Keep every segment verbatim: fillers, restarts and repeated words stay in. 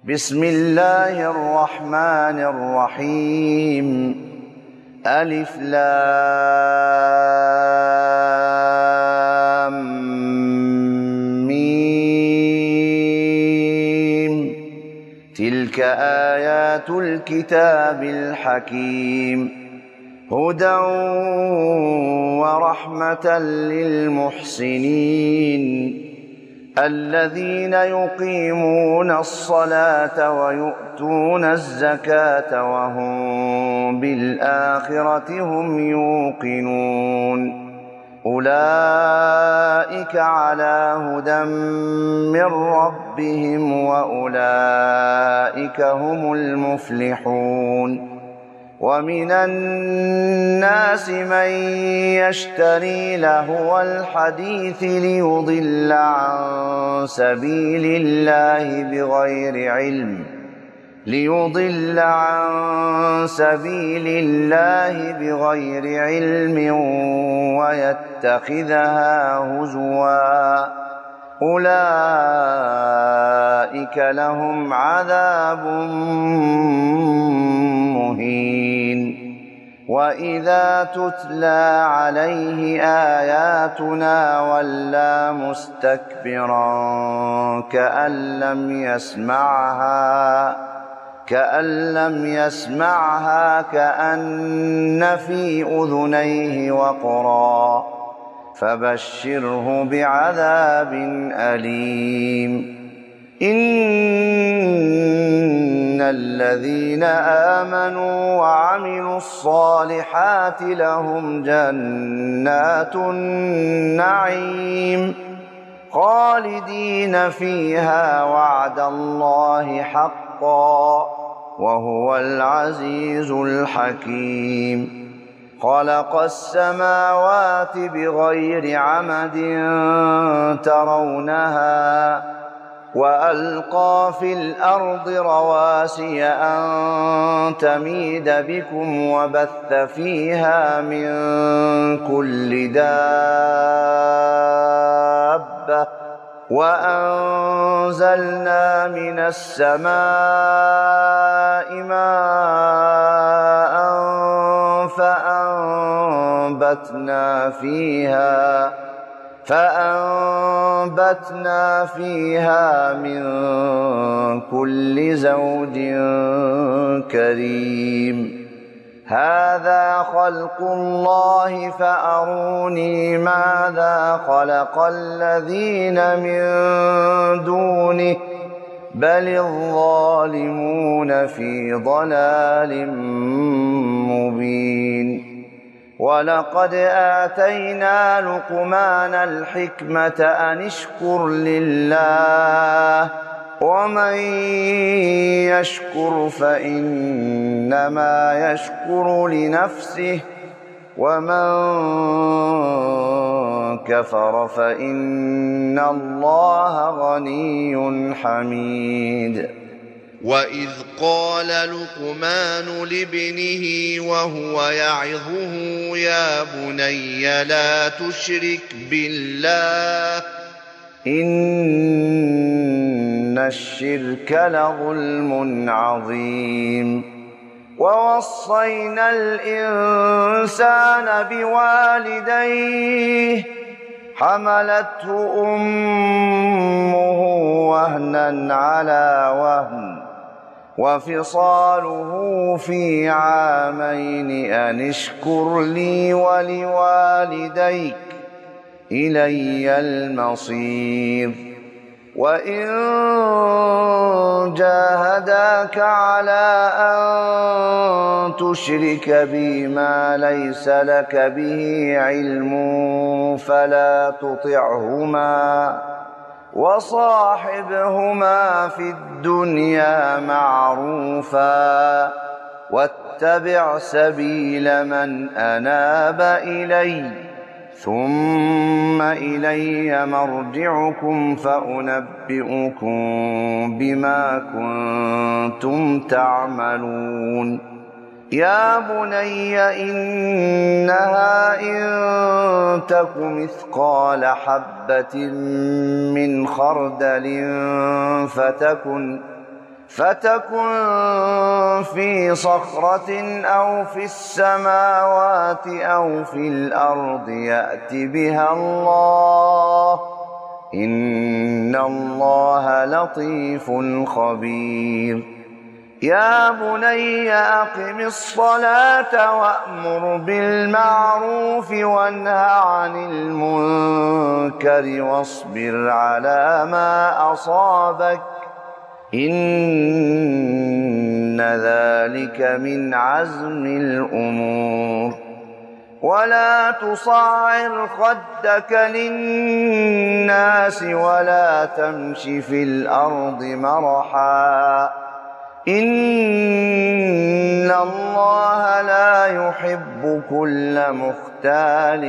بسم الله الرحمن الرحيم. ألف لام ميم. تلك آيات الكتاب الحكيم، هدى ورحمة للمحسنين الذين يقيمون الصلاة ويؤتون الزكاة وهم بالآخرة هم يوقنون. أولئك على هدى من ربهم وأولئك هم المفلحون. ومن الناس من يشتري لهو الحديث ليضل عن سبيل الله بغير علم ليضل عن سبيل الله بغير علم ويتخذها هزوا. أولئك لهم عذاب مهين. وإذا تتلى عليه آياتنا ولى مستكبرا كأن لم يسمعها كأن لم يسمعها كأن في أذنيه وقرا. فبشره بعذاب أليم. إن الذين آمنوا وعملوا الصالحات لهم جنات النعيم خالدين فيها وعد الله حقا وهو العزيز الحكيم. خلق السماوات بغير عمد ترونها وألقى في الأرض رواسي أن تميد بكم وبث فيها من كل دابة وأنزلنا من السماء ماء فأنبتنا فيها فأنبتنا فيها من كل زوج كريم. هذا خلق الله فأروني ماذا خلق الذين من دونه بل الظالمون في ضلال مبين. ولقد آتينا لقمان الحكمة أن اشكر لله ومن يشكر فإنما يشكر لنفسه ومن كفر فإن الله غني حميد. وإذ قال لقمان لابنه وهو يعظه يا بني لا تشرك بالله إن الشرك لظلم عظيم. ووصينا الإنسان بوالديه حملته أمه وهنا على وهن وفصاله في عامين أن اشكر لي ولوالديك إلي المصير. وإن جاهداك على أن تشرك بي ما ليس لك به علم فلا تطعهما وصاحبهما في الدنيا معروفا واتبع سبيل من أناب إلي ثم إلي مرجعكم فأنبئكم بما كنتم تعملون. يا بني إنها إن تك مثقال حبة من خردل فتكن فتكن في صخرة أو في السماوات أو في الأرض يأت بها الله إن الله لطيف خبير يا بني أقم الصلاة وأمر بالمعروف وانه عن المنكر واصبر على ما أصابك إن ذلك من عزم الأمور ولا تصعر خدك للناس ولا تمش في الأرض مرحا إن الله لا يحب كل مختال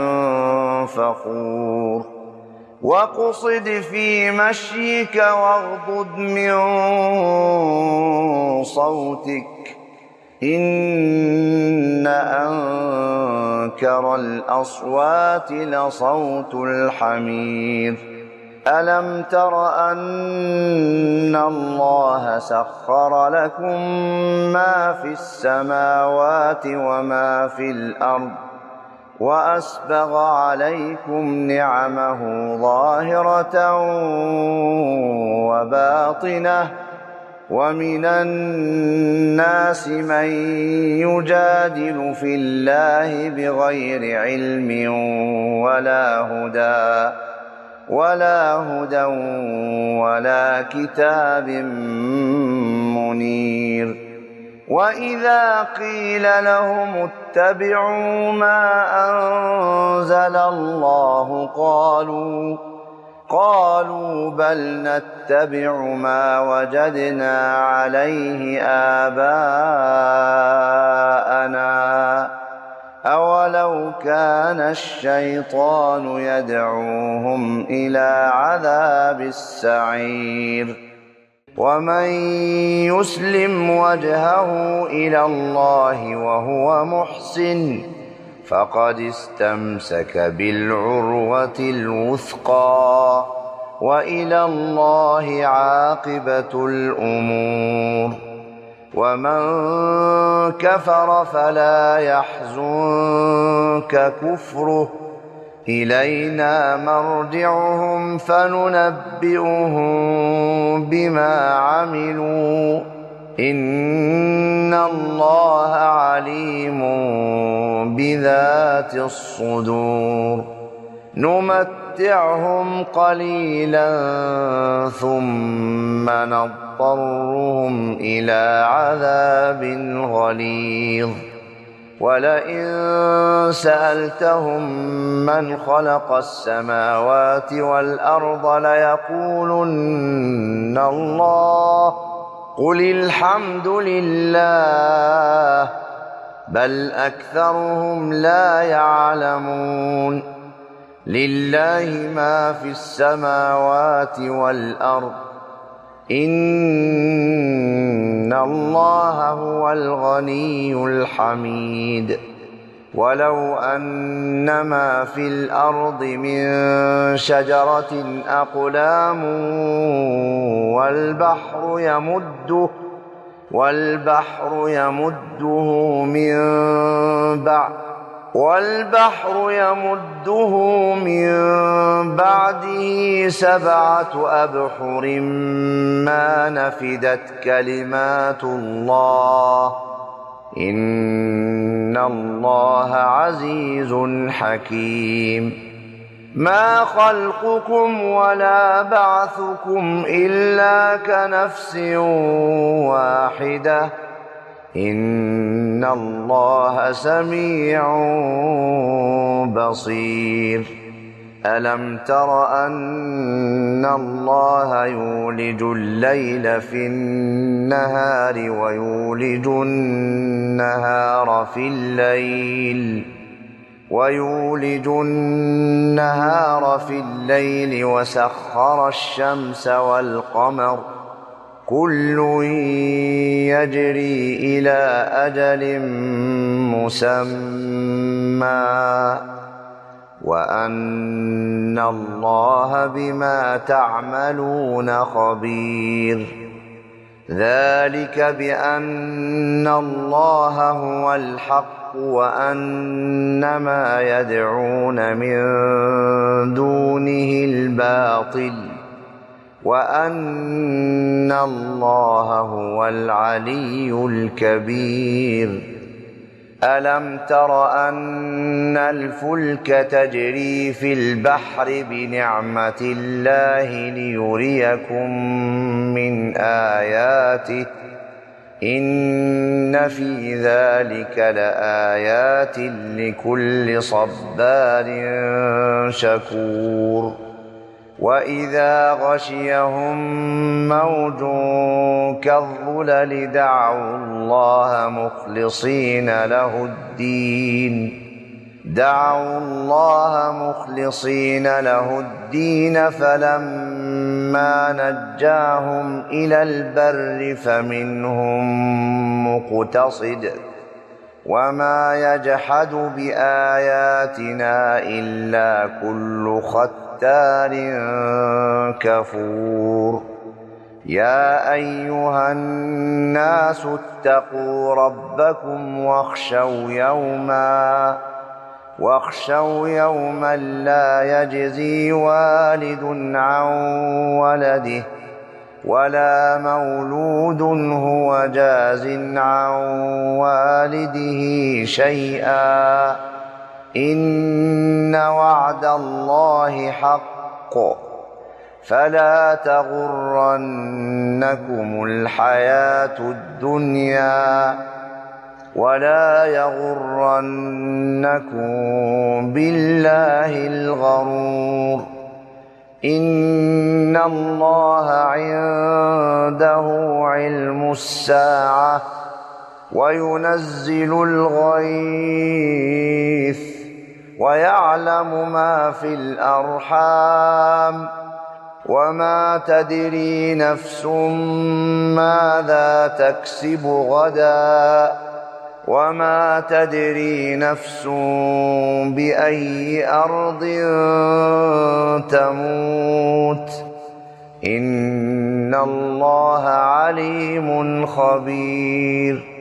فخور واقصد في مشيك واغضض من صوتك إن أنكر الأصوات لصوت الحمير ألم تر أن الله سخر لكم ما في السماوات وما في الأرض وأسبغ عليكم نعمه ظاهرة وباطنة ومن الناس من يجادل في الله بغير علم ولا هدى ولا هدى ولا كتاب منير وإذا قيل لهم اتبعوا ما أنزل الله قالوا قالوا بل نتبع ما وجدنا عليه آباءنا أولو كان الشيطان يدعوهم إلى عذاب السعير ومن يسلم وجهه إلى الله وهو محسن فقد استمسك بالعروة الوثقى وإلى الله عاقبة الأمور ومن كفر فلا يحزنك كفره إلينا مرجعهم فننبئهم بما عملوا إن الله عليم بذات الصدور نمتعهم قليلا ثم نضطرهم إلى عذاب غليظ ولئن سألتهم من خلق السماوات والأرض ليقولن الله قل الحمد لله بل أكثرهم لا يعلمون لله ما في السماوات والأرض إن الله هو الغني الحميد ولو أن ما في الأرض من شجرة أقلام والبحر يمده والبحر يمده من بعد والبحر يمده من بعده سبعة أبحر ما نفدت كلمات الله إن الله عزيز حكيم ما خلقكم ولا بعثكم إلا كنفس واحدة إن الله سميع بصير ألم تر أن الله يولج الليل في النهار ويولج النهار في الليل ويولج النهار في الليل وسخر الشمس والقمر كل يجري إلى أجل مسمى وأن الله بما تعملون خبير ذلك بأن الله هو الحق وأن ما يدعون من دونه الباطل وأن الله هو العلي الكبير. ألم تر أن الفلك تجري في البحر بنعمة الله ليريكم من آياته إن في ذلك لآيات لكل صبار شكور. وإذا غشيهم موج كالظلل دعوا الله مخلصين له الدين دعوا الله مخلصين له الدين فلما نجاهم إلى البر فمنهم مقتصد وما يجحد بآياتنا إلا كل ختار كفور. يا أيها الناس اتقوا ربكم واخشوا يوما واخشوا يوما لا يجزي والد عن ولده ولا مولود هو جاز عن والده شيئا إن وعد الله حق فلا تغرنكم الحياة الدنيا ولا يغرنكم بالله الغرور. إن الله عنده علم الساعة وينزل الغيث ويعلم ما في الأرحام وما تدري نفس ماذا تكسب غدا وما تدري نفس بأي أرض تموت إن الله عليم خبير.